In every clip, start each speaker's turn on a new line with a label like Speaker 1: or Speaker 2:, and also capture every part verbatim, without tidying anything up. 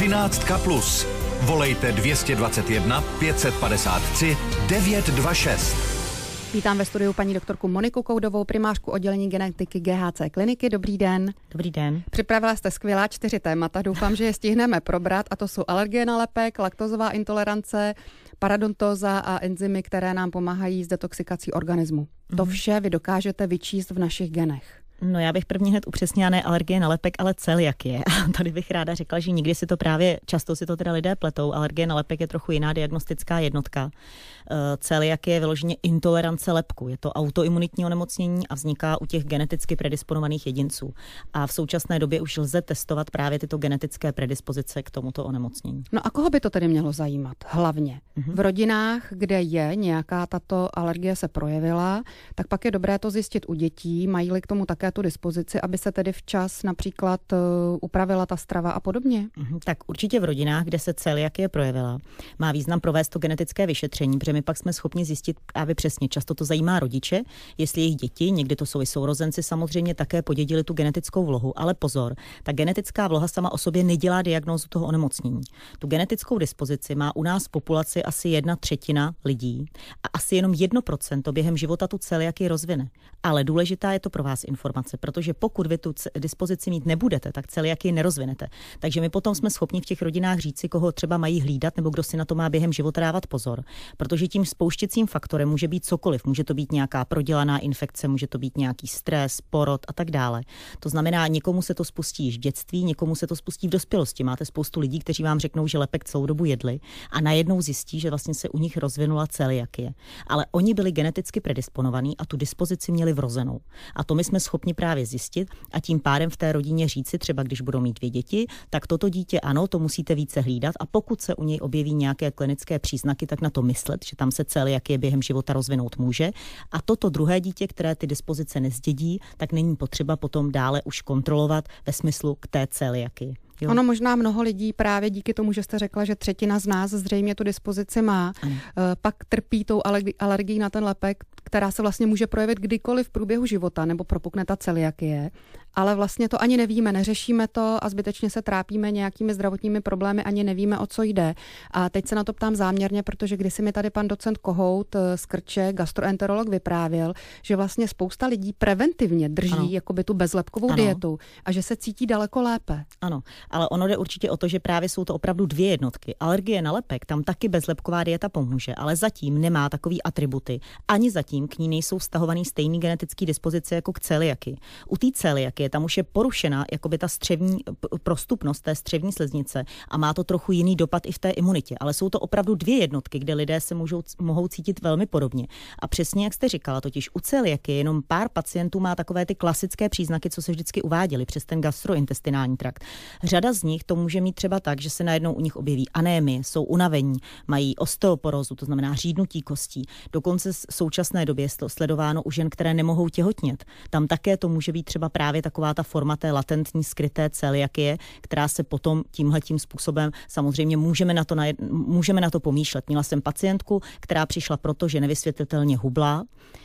Speaker 1: Třináctka plus. Volejte dvě stě dvacet jedna pět set padesát tři devět dva šest.
Speaker 2: Vítám ve studiu paní doktorku Moniku Koudovou, primářku oddělení genetiky G H C kliniky. Dobrý den.
Speaker 3: Dobrý den.
Speaker 2: Připravila jste skvělá čtyři témata, doufám, že je stihneme probrat, a to jsou alergie na lepek, laktozová intolerance, parodontóza a enzymy, které nám pomáhají s detoxikací organismu. Mm-hmm. To vše vy dokážete vyčíst v našich genech.
Speaker 3: No, já bych první hned upřesnila ne alergie na lepek, ale celiakie. A tady bych ráda řekla, že nikdy si to právě, často si to teda lidé pletou. Alergie na lepek je trochu jiná diagnostická jednotka. Celiakie je vyloženě intolerance lepku. Je to autoimunitní onemocnění a vzniká u těch geneticky predisponovaných jedinců. A v současné době už lze testovat právě tyto genetické predispozice k tomuto onemocnění.
Speaker 2: No a koho by to tedy mělo zajímat? Hlavně
Speaker 3: Mhm.
Speaker 2: v rodinách, kde je nějaká tato alergie se projevila, tak pak je dobré to zjistit u dětí, mají-li k tomu také tu dispozici, aby se tedy včas například uh, upravila ta strava a podobně?
Speaker 3: Mhm, tak určitě v rodinách, kde se celiakie projevila, má význam provést to genetické vyšetření, protože my pak jsme schopni zjistit právě přesně. Často to zajímá rodiče, jestli jejich děti, někdy to jsou i sourozenci, samozřejmě také podědili tu genetickou vlohu, ale pozor, ta genetická vloha sama o sobě nedělá diagnózu toho onemocnění. Tu genetickou dispozici má u nás v populaci asi jedna třetina lidí a asi jenom jedno procento během života tu celiakii rozvine. Ale důležitá je to pro vás informace, protože pokud vy tu dispozici mít nebudete, tak celiakii nerozvinete. Takže my potom jsme schopni v těch rodinách říci, koho třeba mají hlídat nebo kdo si na to má během života dávat pozor. Protože tím spouštěcím faktorem může být cokoliv. Může to být nějaká prodělaná infekce, může to být nějaký stres, porod a tak dále. To znamená, někomu se to spustí již v dětství, někomu se to spustí v dospělosti. Máte spoustu lidí, kteří vám řeknou, že lepek celou dobu jedli a najednou zjistí, že vlastně se u nich rozvinula celiakie. Ale oni byli geneticky predisponovaní a tu dispozici měli vrozenou. A to my jsme schopni právě zjistit a tím pádem v té rodině říci, třeba když budou mít dvě děti, tak toto dítě ano, to musíte více hlídat a pokud se u něj objeví nějaké klinické příznaky, tak na to myslet, že tam se celiakie během života rozvinout může. A toto druhé dítě, které ty dispozice nezdědí, tak není potřeba potom dále už kontrolovat ve smyslu k té celiakii. Jo.
Speaker 2: Ono možná mnoho lidí právě díky tomu, že jste řekla, že třetina z nás zřejmě tu dispozici má, ano. Pak trpí tou alergií na ten lepek, která se vlastně může projevit kdykoliv v průběhu života, nebo propukne ta celiakie. Ale vlastně to ani nevíme, neřešíme to a zbytečně se trápíme nějakými zdravotními problémy, ani nevíme, o co jde. A teď se na to ptám záměrně, protože kdysi mi tady pan docent Kohout z Krče, gastroenterolog, vyprávěl, že vlastně spousta lidí preventivně drží ano. jakoby tu bezlepkovou ano. dietu a že se cítí daleko lépe.
Speaker 3: Ano, ale ono jde určitě o to, že právě jsou to opravdu dvě jednotky. Alergie na lepek, tam taky bezlepková dieta pomůže, ale zatím nemá takový atributy. Ani zatím k ní nejsou vztahovaný stejný genetický dispozice jako k celiakii. U té celiakie tam už je porušena jakoby ta střevní prostupnost té střevní sliznice a má to trochu jiný dopad i v té imunitě, ale jsou to opravdu dvě jednotky, kde lidé se můžou, mohou cítit velmi podobně. A přesně jak jste říkala, totiž u celiakie jenom pár pacientů má takové ty klasické příznaky, co se vždycky uváděli přes ten gastrointestinální trakt. Řada z nich to může mít třeba tak, že se najednou u nich objeví anémie, jsou unavení, mají osteoporózu, to znamená řídnutí kostí. Dokonce v současné době je to sledováno u žen, které nemohou těhotnět. Tam také to může být třeba právě taková ta forma té latentní skryté celiakie, která se potom tímhletím způsobem samozřejmě můžeme na to, na, můžeme na to pomýšlet. Měla jsem pacientku, která přišla proto, že nevysvětlitelně hubla.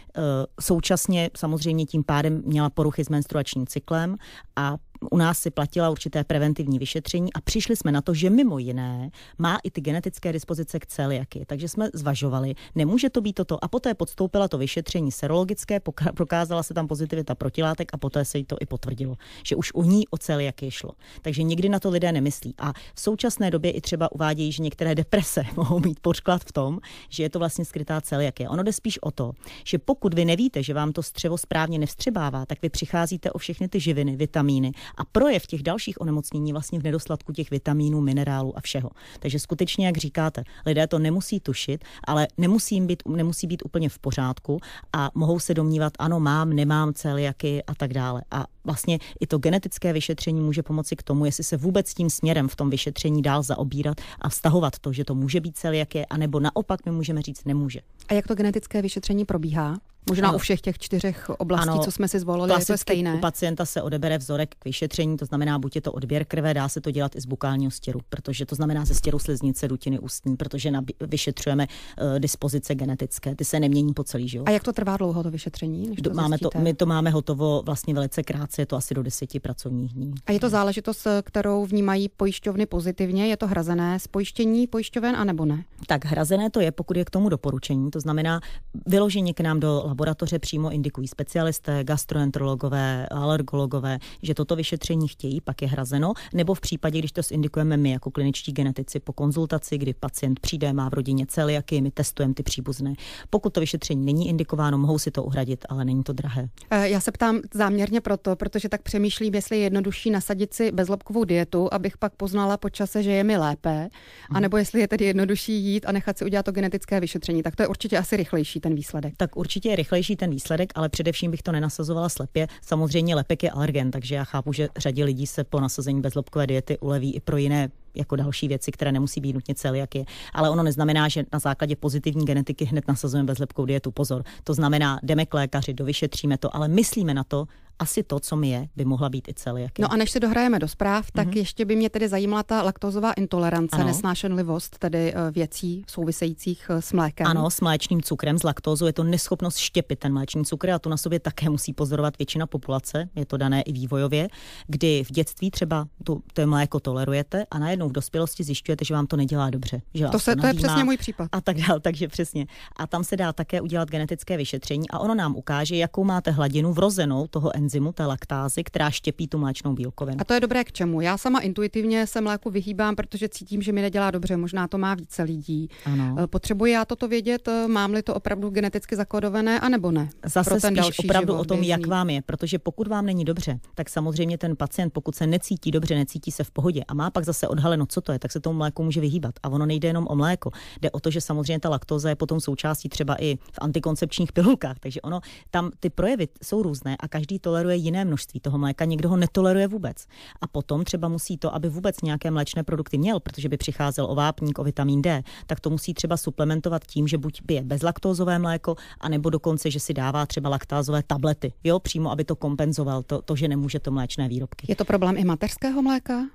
Speaker 3: Současně samozřejmě tím pádem měla poruchy s menstruačním cyklem a u nás si platila určité preventivní vyšetření a přišli jsme na to, že mimo jiné má i ty genetické dispozice k celiakii. Takže jsme zvažovali, nemůže to být toto. A poté podstoupila to vyšetření serologické, prokázala se tam pozitivita protilátek a poté se jí to i potvrdilo, že už u ní o celiakii šlo. Takže nikdy na to lidé nemyslí. A v současné době i třeba uvádějí, že některé deprese mohou mít podklad v tom, že je to vlastně skrytá celiakie. Ono jde spíš o to, že pokud vy nevíte, že vám to střevo správně nevstřebává, tak vy přicházíte o všechny ty živiny, vitamíny a projev těch dalších onemocnění vlastně v nedostatku těch vitamínů, minerálů a všeho. Takže skutečně, jak říkáte, lidé to nemusí tušit, ale nemusí být, nemusí být úplně v pořádku a mohou se domnívat, ano, mám, nemám celiakii a tak dále. A vlastně i to genetické vyšetření může pomoci k tomu, jestli se vůbec tím směrem v tom vyšetření dál zaobírat a vztahovat to, že to může být celiakie, anebo naopak my můžeme říct nemůže.
Speaker 2: A jak to genetické vyšetření probíhá? Možná
Speaker 3: ano.
Speaker 2: u všech těch čtyřech oblastí, ano, co jsme si zvolili, je to stejné.
Speaker 3: U pacienta se odebere vzorek k vyšetření, to znamená, buď je to odběr krve, dá se to dělat i z bukálního stěru, protože to znamená ze stěru sliznice, dutiny ústní, protože nabí, vyšetřujeme uh, dispozice genetické, ty se nemění po celý život.
Speaker 2: A jak to trvá dlouho to vyšetření? Než to
Speaker 3: máme to, my to máme hotovo vlastně velice krátce, je to asi do deseti pracovních dní.
Speaker 2: A je to záležitost, kterou vnímají pojišťovny pozitivně? Je to hrazené z pojištění pojišťoven, anebo ne?
Speaker 3: Tak hrazené to je, pokud je k tomu doporučení, to znamená vyloženě k nám do laboratoře přímo indikují specialisté, gastroenterologové, alergologové, že toto vyšetření chtějí, pak je hrazeno, nebo v případě, když to indikujeme my jako kliničtí genetici po konzultaci, kdy pacient přijde, má v rodině celiaky, my testujeme ty příbuzné. Pokud to vyšetření není indikováno, mohou si to uhradit, ale není to drahé.
Speaker 2: Já se ptám záměrně proto, protože tak přemýšlím, jestli je jednodušší nasadit si bezlepkovou dietu, abych pak poznala po čase, že je mi lépe, anebo jestli je tedy jednodušší jít a nechat si udělat to genetické vyšetření. Tak to je určitě asi rychlejší ten výsledek.
Speaker 3: Tak určitě je rychlejší ten výsledek, ale především bych to nenasazovala slepě. Samozřejmě lepek je alergen, takže já chápu, že řadě lidí se po nasazení bezlepkové diety uleví i pro jiné jako další věci, které nemusí být nutně celiakie. Ale ono neznamená, že na základě pozitivní genetiky hned nasazujeme bezlepkovou dietu. Pozor. To znamená, jdeme k lékaři, dovyšetříme to, ale myslíme na to, asi to, co mi je, by mohla být i celiakie.
Speaker 2: No a než si dohrajeme do zpráv, tak mm-hmm. ještě by mě tedy zajímala ta laktózová intolerance, ano. nesnášenlivost, tedy věcí souvisejících s mlékem.
Speaker 3: Ano, s mléčným cukrem, s laktózou je to neschopnost štěpit ten mléčný cukr a tu na sobě také musí pozorovat většina populace, je to dané i vývojově, kdy v dětství třeba tu, to mléko tolerujete a najednou v dospělosti zjišťujete, že vám to nedělá dobře. Že
Speaker 2: to, se, to je přesně můj případ.
Speaker 3: A tak dál, takže přesně. A tam se dá také udělat genetické vyšetření a ono nám ukáže, jakou máte hladinu vrozenou toho enzymu, té laktázy, která štěpí tu mléčnou bílkovinu.
Speaker 2: A to je dobré k čemu? Já sama intuitivně se mléku vyhýbám, protože cítím, že mi nedělá dobře, možná to má více lidí.
Speaker 3: Ano.
Speaker 2: Potřebuji já toto vědět, mám-li to opravdu geneticky zakódované, anebo ne?
Speaker 3: Zase
Speaker 2: pro ten
Speaker 3: spíš opravdu
Speaker 2: život
Speaker 3: o tom,
Speaker 2: běžný.
Speaker 3: Jak vám je, protože pokud vám není dobře, tak samozřejmě ten pacient, pokud se necítí dobře, necítí se v pohodě a má pak zase odhaleno, co to je, tak se tomu mléku může vyhýbat. A ono nejde jenom o mléko. Jde o to, že samozřejmě ta laktóza je potom součástí třeba i v antikoncepčních pilulkách, takže ono tam ty projevy jsou různé a každý toleruje jiné množství toho mléka, někdo ho netoleruje vůbec. A potom třeba musí to, aby vůbec nějaké mléčné produkty měl, protože by přicházel o vápník, o vitamin D, tak to musí třeba suplementovat tím, že buď pije bezlaktózové mléko, anebo dokonce, že si dává třeba laktázové tablety, jo, přímo, aby to kompenzoval to, to že nemůže to mléčné výrobky.
Speaker 2: Je to problém i mateřského mléka?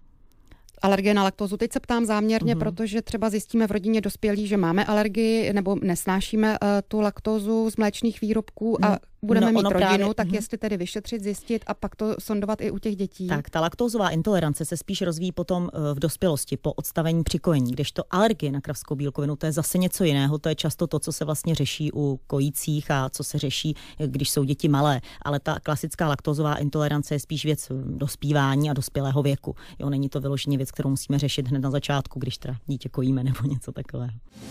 Speaker 2: Alergie na laktózu. Teď se ptám záměrně, mm-hmm. protože třeba zjistíme v rodině dospělí, že máme alergii nebo nesnášíme uh, tu laktózu z mléčných výrobků a budeme no, mít rodinu, právě, tak mm-hmm. jestli tedy vyšetřit, zjistit a pak to sondovat i u těch dětí.
Speaker 3: Tak, ta laktózová intolerance se spíš rozvíjí potom v dospělosti po odstavení přikojení, kdežto alergie na kravskou bílkovinu, to je zase něco jiného, to je často to, co se vlastně řeší u kojících a co se řeší, když jsou děti malé, ale ta klasická laktózová intolerance je spíš věc dospívání a dospělého věku. Jo, není to vyloženě věc, kterou musíme řešit hned na začátku, když teda dítě kojíme nebo něco takového.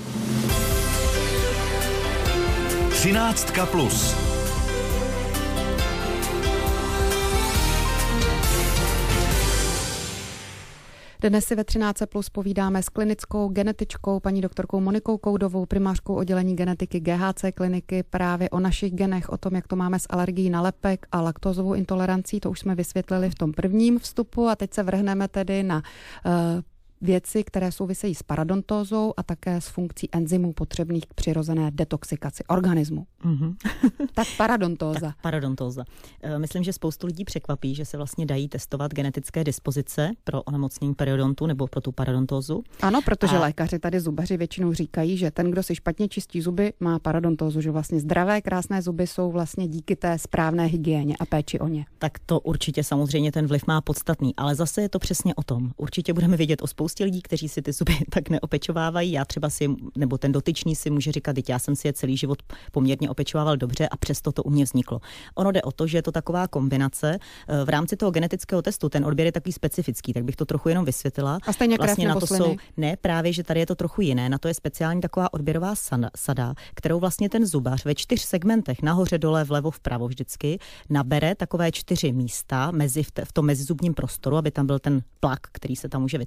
Speaker 1: Třináctka plus.
Speaker 2: Dnes si ve třináct plus povídáme s klinickou genetičkou, paní doktorkou Monikou Koudovou, primářkou oddělení genetiky G H C kliniky, právě o našich genech, o tom, jak to máme s alergií na lepek a laktózovou intolerancí. To už jsme vysvětlili v tom prvním vstupu a teď se vrhneme tedy na uh, věci, které souvisejí s parodontózou a také s funkcí enzymů potřebných k přirozené detoxikaci organismu. Mm-hmm. Tak parodontóza.
Speaker 3: Tak parodontóza. Myslím, že spoustu lidí překvapí, že se vlastně dají testovat genetické dispozice pro onemocnění periodontu nebo pro tu parodontózu.
Speaker 2: Ano, protože
Speaker 3: a...
Speaker 2: lékaři, tady zubaři většinou říkají, že ten, kdo si špatně čistí zuby, má parodontózu, že vlastně zdravé, krásné zuby jsou vlastně díky té správné hygieně a péči o ně.
Speaker 3: Tak to určitě samozřejmě ten vliv má podstatný, ale zase je to přesně o tom. Určitě budeme vědět o spoustě lidí, kteří si ty zuby tak neopečovávají. Já třeba si, nebo ten dotyčný si může říkat, že já jsem si je celý život poměrně opečovával dobře a přesto to u mě vzniklo. Ono jde o to, že je to taková kombinace. V rámci toho genetického testu ten odběr je takový specifický, tak bych to trochu jenom vysvětlila.
Speaker 2: A stejně krev
Speaker 3: vlastně
Speaker 2: nebo
Speaker 3: na to
Speaker 2: sliny?
Speaker 3: jsou, ne, právě, že tady je to trochu jiné. Na to je speciální taková odběrová sada, kterou vlastně ten zubař ve čtyř segmentech, nahoře, dole, vlevo, vpravo vždycky, nabere takové čtyři místa mezi v, te, v tom mezizubním prostoru, aby tam byl ten plak, který se tam může vytvářet.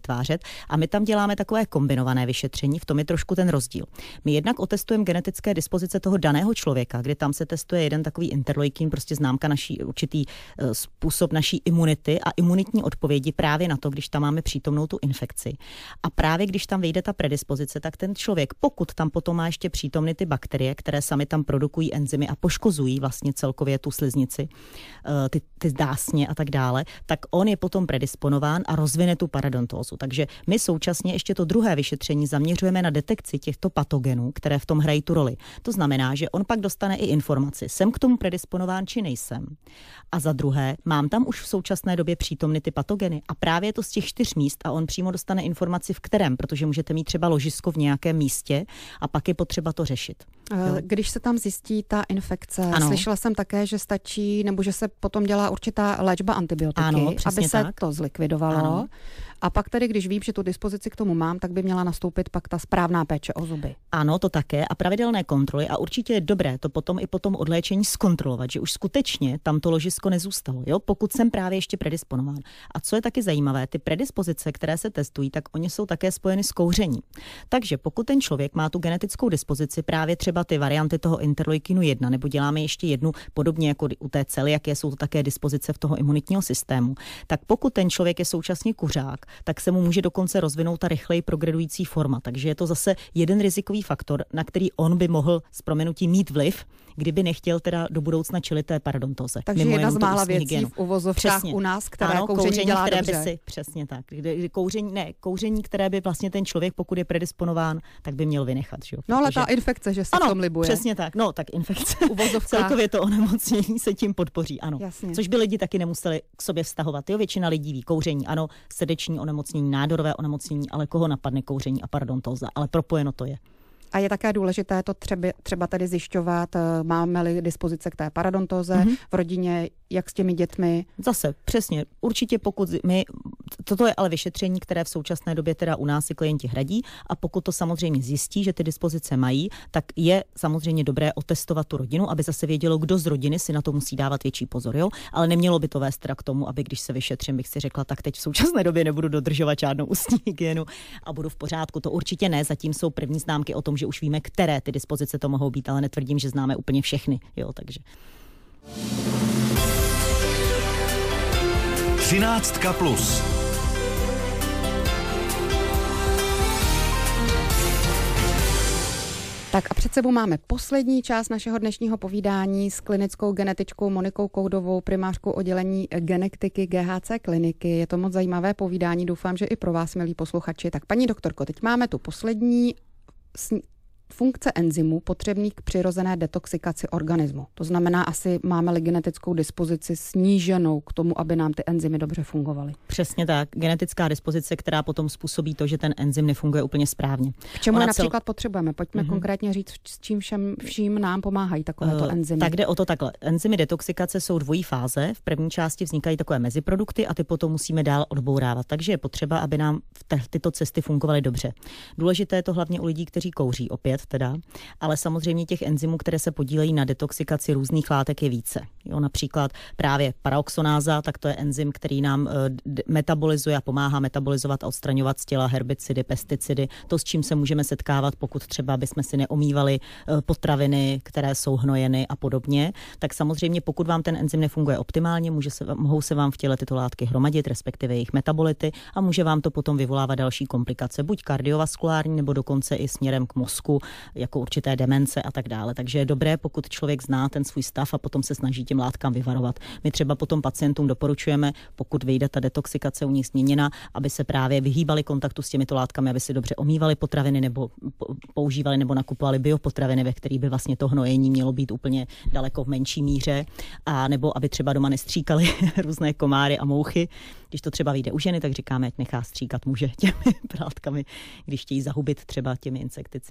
Speaker 3: A my tam děláme takové kombinované vyšetření, v tom je trošku ten rozdíl. My jednak otestujeme genetické dispozice toho daného člověka, kde tam se testuje jeden takový interleukin, prostě známka naší určitý uh, způsob naší imunity a imunitní odpovědi právě na to, když tam máme přítomnou tu infekci. A právě když tam vyjde ta predispozice, tak ten člověk, pokud tam potom má ještě přítomny ty bakterie, které sami tam produkují enzymy a poškozují vlastně celkově tu sliznici, ty, ty dásně a tak dále, tak on je potom predisponován a rozvine tu parodontózu. Takže my současně ještě to druhé vyšetření zaměřujeme na detekci těchto patogenů, které v tom hrají tu roli. To znamená, že on pak dostane i informaci, jsem k tomu predisponován či nejsem. A za druhé, mám tam už v současné době přítomny ty patogeny a právě to z těch čtyř míst a on přímo dostane informaci v kterém, protože můžete mít třeba ložisko v nějakém místě a pak je potřeba to řešit. Jo?
Speaker 2: Když se tam zjistí ta infekce,
Speaker 3: ano.
Speaker 2: Slyšela jsem také, že stačí, nebo že se potom dělá určitá léčba antibiotiky,
Speaker 3: ano,
Speaker 2: aby se
Speaker 3: tak.
Speaker 2: to zlikvidovalo. Ano. A pak tedy, když vím, že tu dispozici k tomu mám, tak by měla nastoupit pak ta správná péče o zuby.
Speaker 3: Ano, to také a pravidelné kontroly a určitě je dobré to potom i potom odléčení zkontrolovat, že už skutečně tam to ložisko nezůstalo, jo? Pokud jsem právě ještě predisponován. A co je taky zajímavé, ty predispozice, které se testují, tak oni jsou také spojeny s kouřením. Takže pokud ten člověk má tu genetickou dispozici, právě třeba ty varianty toho interleukinu jedna, nebo děláme ještě jednu podobně jako u té cely, jaké jsou to také dispozice v toho imunitního systému, tak pokud ten člověk je současně kuřák, tak se mu může dokonce rozvinout ta rychleji progredující forma. Takže je to zase jeden rizikový faktor, na který on by mohl s prominutím mít vliv, kdyby nechtěl teda do budoucna čelit té parodontóze.
Speaker 2: Takže
Speaker 3: Mimo
Speaker 2: jedna z mála věcí
Speaker 3: hygienu.
Speaker 2: v uvozovkách
Speaker 3: přesně.
Speaker 2: u nás, které
Speaker 3: ano,
Speaker 2: kouření, kouření dělá
Speaker 3: které
Speaker 2: dobře.
Speaker 3: By si, přesně tak. Kdy, kouření, ne, kouření, které by vlastně ten člověk, pokud je predisponován, tak by měl vynechat. Že jo?
Speaker 2: No ale
Speaker 3: protože...
Speaker 2: ta infekce, že se
Speaker 3: ano,
Speaker 2: v tom libuje.
Speaker 3: Přesně tak. No tak infekce.
Speaker 2: Uvozovkách.
Speaker 3: Celkově to onemocnění se tím podpoří. Ano.
Speaker 2: Jasně.
Speaker 3: Což by lidi taky nemuseli k sobě vztahovat. Jo, většina lidí ví kouření, ano, srdeční onemocnění, nádorové onemocnění, ale koho napadne kouření a parodontóza, ale propojeno to je.
Speaker 2: A je také důležité to třeba, třeba tady zjišťovat, máme-li dispozice k té parodontóze mm-hmm. v rodině, jak s těmi dětmi.
Speaker 3: Zase, přesně, určitě pokud my, toto je ale vyšetření, které v současné době teda u nás si klienti hradí a pokud to samozřejmě zjistí, že ty dispozice mají, tak je samozřejmě dobré otestovat tu rodinu, aby zase vědělo, kdo z rodiny si na to musí dávat větší pozor, jo? Ale nemělo by to vést teda k tomu, aby když se vyšetřím, bych si řekla, tak teď v současné době nebudu dodržovat žádnou ústní hygienu a budu v pořádku. To určitě ne, zatím jsou první známky o tom, že už víme, které ty dispozice to mohou být, ale netvrdím, že známe úplně všechny, jo, takže.
Speaker 1: Třináctka plus.
Speaker 2: Tak a před sebou máme poslední část našeho dnešního povídání s klinickou genetičkou Monikou Koudovou, primářkou oddělení genetiky G H C kliniky. Je to moc zajímavé povídání, doufám, že i pro vás, milí posluchači. Tak paní doktorko, teď máme tu poslední funkce enzymů potřebných k přirozené detoxikaci organismu. To znamená, asi máme-li genetickou dispozici sníženou k tomu, aby nám ty enzymy dobře fungovaly.
Speaker 3: Přesně tak. Genetická dispozice, která potom způsobí to, že ten enzym nefunguje úplně správně.
Speaker 2: K čemu
Speaker 3: Ona
Speaker 2: například
Speaker 3: cel...
Speaker 2: potřebujeme? Pojďme mm-hmm. konkrétně říct, s čím všem, vším nám pomáhají takovéto
Speaker 3: uh,
Speaker 2: enzymy.
Speaker 3: Tak jde o to takhle. Enzymy detoxikace jsou dvojí fáze. V první části vznikají takové meziprodukty a ty potom musíme dál odbourávat. Takže je potřeba, aby nám t- tyto cesty fungovaly dobře. Důležité je to hlavně u lidí, kteří kouří opět teda, ale samozřejmě těch enzymů, které se podílejí na detoxikaci různých látek je více. Jo, například právě paraoxonáza, tak to je enzym, který nám uh, metabolizuje a pomáhá metabolizovat a odstraňovat z těla herbicidy, pesticidy, to, s čím se můžeme setkávat, pokud třeba bychom si neomývali uh, potraviny, které jsou hnojeny a podobně. Tak samozřejmě, pokud vám ten enzym nefunguje optimálně, může se, mohou se vám v těle tyto látky hromadit, respektive jejich metabolity a může vám to potom vyvolávat další komplikace, buď kardiovaskulární, nebo dokonce i směrem k mozku, jako určité demence a tak dále. Takže je dobré, pokud člověk zná ten svůj stav a potom se snaží těm látkám vyvarovat. My třeba potom pacientům doporučujeme, pokud vyjde ta detoxikace u nich změněna, aby se právě vyhýbali kontaktu s těmito látkami, aby si dobře omývali potraviny nebo používali nebo nakupovali biopotraviny, ve kterých by vlastně to hnojení mělo být úplně daleko v menší míře, a nebo aby třeba doma nestříkali různé komáry a mouchy. Když to třeba vyjde u ženy, tak říkáme, ať nechá stříkat muže těmi látkami, když chtějí zahubit třeba těmi insekticidy, že jo.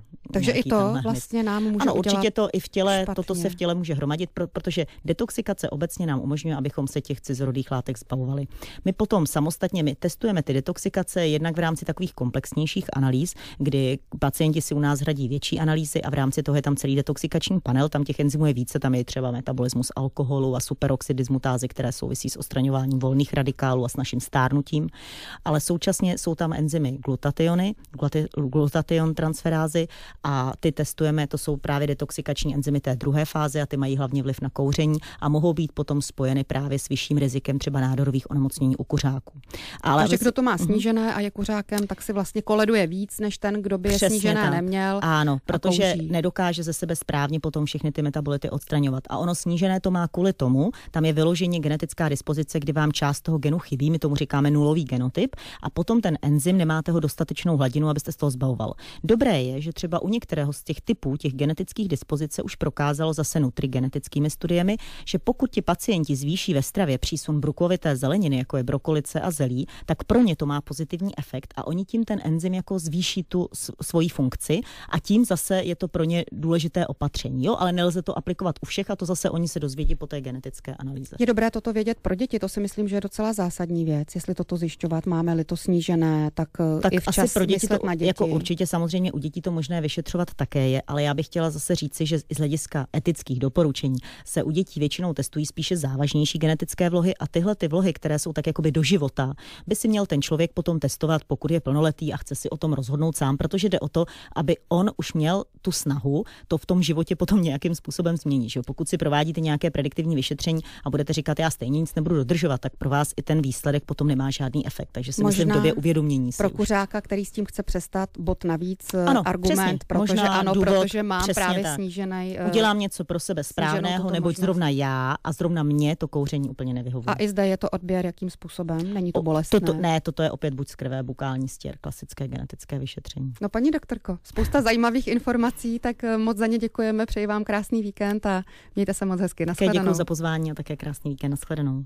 Speaker 2: Takže i to vlastně nám může
Speaker 3: Ano, určitě to i v těle,
Speaker 2: špatně.
Speaker 3: toto se v těle může hromadit, protože detoxikace obecně nám umožňuje, abychom se těch cizorodých látek zbavovali. My potom samostatně my testujeme ty detoxikace jednak v rámci takových komplexnějších analýz, kdy pacienti si u nás hradí větší analýzy a v rámci toho je tam celý detoxikační panel, tam těch enzymů je více, tam je třeba metabolismus alkoholu a superoxidismutázy, které souvisí s odstraňováním volných radikálů a s naším stárnutím, ale současně jsou tam enzymy glutationy, glutation transferázy a ty testujeme, to jsou právě detoxikační enzymy té druhé fáze a ty mají hlavně vliv na kouření a mohou být potom spojeny právě s vyšším rizikem třeba nádorových onemocnění u kuřáků.
Speaker 2: Ale takže kdo to má snížené a je kuřákem, tak si vlastně koleduje víc, než ten, kdo by je
Speaker 3: Přesně
Speaker 2: snížené
Speaker 3: tak.
Speaker 2: neměl.
Speaker 3: Ano, protože nedokáže ze sebe správně potom všechny ty metabolity odstraňovat. A ono snížené to má kvůli tomu, tam je vyloženě genetická dispozice, kdy vám část toho genu chybí, my tomu říkáme nulový genotyp, a potom ten enzym nemáte ho dostatečnou hladinu, abyste z toho zbavoval. Dobré je, že třeba u některého z těch typů těch genetických dispozic už prokázalo zase nutrigenetickými studiemi, že pokud ti pacienti zvýší ve stravě přísun brukovité zeleniny, jako je brokolice a zelí, tak pro ně to má pozitivní efekt a oni tím ten enzym jako zvýší tu svoji funkci a tím zase je to pro ně důležité opatření, jo, ale nelze to aplikovat u všech a to zase oni se dozvědí po té genetické analýze.
Speaker 2: Je dobré toto vědět pro děti, to si myslím, že je docela zásadní věc. Jestli toto zjišťovat, máme-li to snížené, tak, tak i včas
Speaker 3: asi pro děti
Speaker 2: myslet
Speaker 3: to,
Speaker 2: na děti.
Speaker 3: Jako určitě samozřejmě u dětí to možné vyšetřovat také je, ale já bych chtěla zase říci, že z hlediska etických doporučení se u dětí většinou testují spíše závažnější genetické vlohy a tyhle ty vlohy, které jsou tak jakoby do života, by si měl ten člověk potom testovat, pokud je plnoletý a chce si o tom rozhodnout sám, protože jde o to, aby on už měl tu snahu to v tom životě potom nějakým způsobem změnit. Že? Pokud si provádíte nějaké prediktivní vyšetření a budete říkat, já stejně nic nebudu dodržovat, tak pro vás i ten výsledek potom nemá žádný efekt. Takže si
Speaker 2: Možná
Speaker 3: myslím, v době uvědomění si
Speaker 2: pro
Speaker 3: už.
Speaker 2: kuřáka, který s tím chce přestat, bod navíc,
Speaker 3: ano,
Speaker 2: argument,
Speaker 3: přesně.
Speaker 2: protože
Speaker 3: Možná
Speaker 2: ano,
Speaker 3: důvod,
Speaker 2: protože mám právě
Speaker 3: tak.
Speaker 2: snížený.
Speaker 3: Udělám něco pro sebe správného, neboť možnost. Zrovna já a zrovna mě to kouření úplně nevyhovuje.
Speaker 2: A i zde je to odběr jakým způsobem? Není to bolestné?
Speaker 3: Toto, ne, toto je opět buď z krve, bukální stěr, klasické genetické vyšetření.
Speaker 2: No paní doktorko, spousta zajímavých informací, tak moc za ně děkujeme, přeji vám krásný víkend a mějte se moc hezky. Naschledanou.
Speaker 3: Děkuji za pozvání a také krásný víkend. Naschledanou.